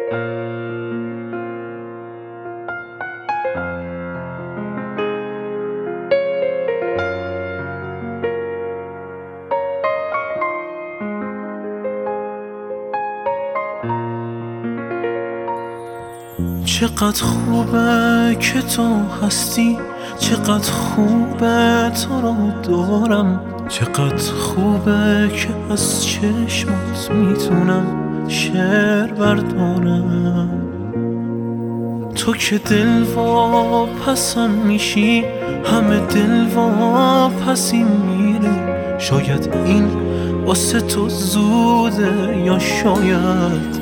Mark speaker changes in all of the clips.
Speaker 1: چقدر خوبه که تو هستی، چقدر خوبه تو رو دارم، چقدر خوبه که از چشمات میتونم شعر بردارم. تو که دل واپسم میشی، همه دل واپسیم میره. شاید این واسه تو زوده یا شاید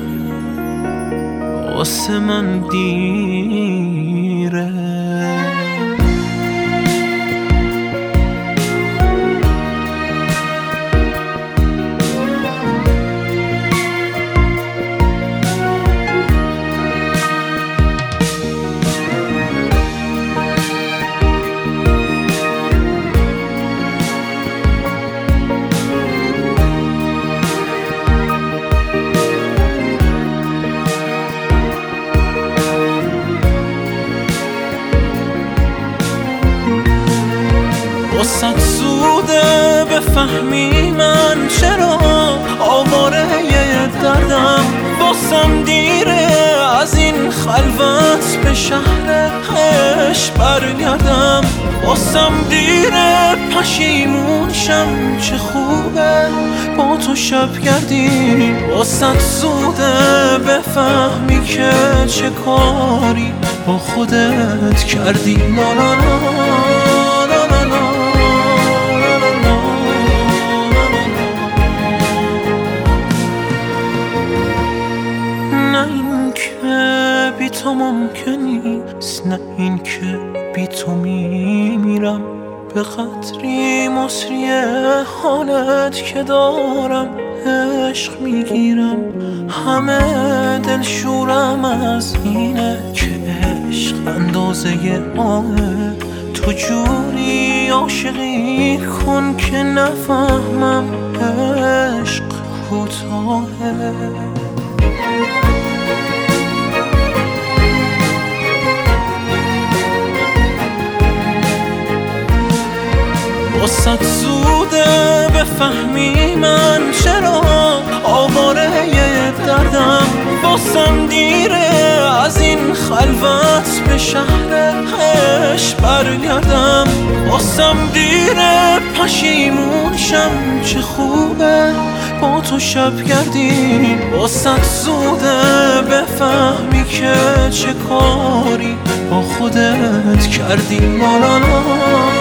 Speaker 1: واسه من دیره. واسه زوده بفهمی من چرا آواره دردم، واسم دیره از این خلوت به شهر عشق برگردم، واسم دیره پشیمون شم چه خوبه با تو شب گردی. واسه زوده بفهمی که چه کاری با خودت کردی. لا لا لا بی تو ممکن نیست، نه این که بی تو میمیرم. به قدری مصری حالت که دارم عشق میگیرم. همه دلشورم از اینه که عشق اندازه آهه. تو جوری عاشقی کن که نفهمم عشق کوتاهه. واسه زوده بفهمی من چرا آواره دردم، واسم دیره از این خلوت به شهر عشق برگردم، واسم دیره پشیمون شم چه خوبه با تو شب گردی. واسه زوده بفهمی که چه کاری با خودت کردی. لا لا لا